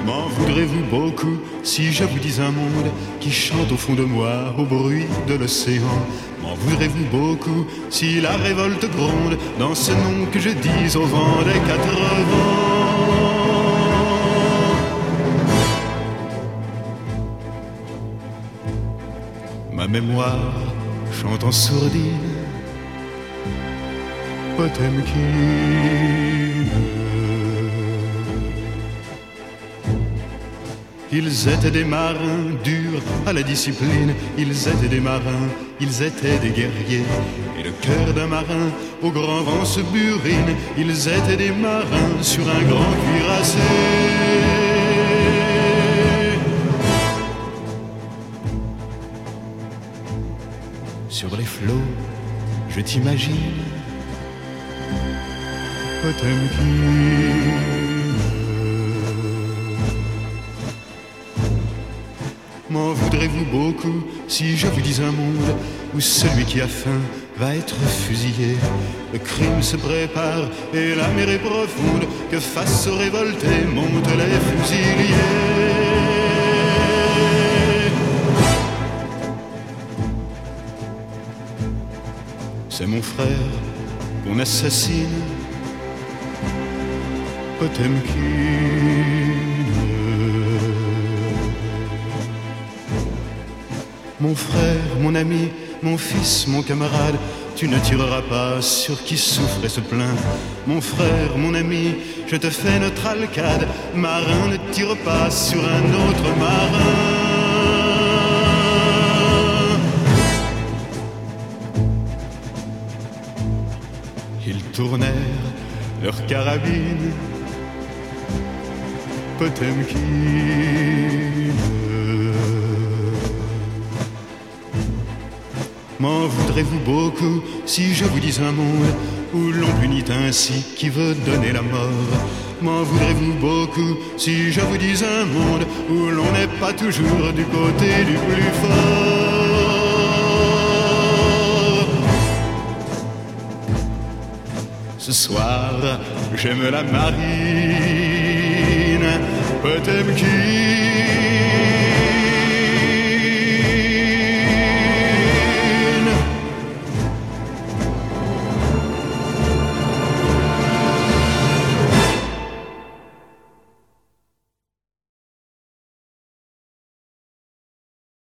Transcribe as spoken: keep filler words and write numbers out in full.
M'en voudrez-vous beaucoup si je vous dis un monde qui chante au fond de moi au bruit de l'océan? M'en voudrez-vous beaucoup si la révolte gronde dans ce nom que je dis au vent des quatre vents? Ma mémoire chante en sourdine Potemkin. Ils étaient des marins durs à la discipline, ils étaient des marins, ils étaient des guerriers. Et le cœur d'un marin au grand vent se burine, ils étaient des marins sur un grand cuirassé. Sur les flots, je t'imagine, Potemkin. M'en voudrez-vous beaucoup si je vous dis un monde où celui qui a faim va être fusillé? Le crime se prépare et la mer est profonde, que face aux révoltés montent les fusiliers. C'est mon frère qu'on assassine, Potemkin. Mon frère, mon ami, mon fils, mon camarade, tu ne tireras pas sur qui souffre et se plaint. Mon frère, mon ami, je te fais notre alcade. Marin, ne tire pas sur un autre marin. Ils tournèrent leurs carabines, Potemkin. M'en voudrez-vous beaucoup si je vous dis un monde où l'on punit ainsi qui veut donner la mort? M'en voudrez-vous beaucoup si je vous dis un monde où l'on n'est pas toujours du côté du plus fort? Ce soir, j'aime la marine, Potemkin.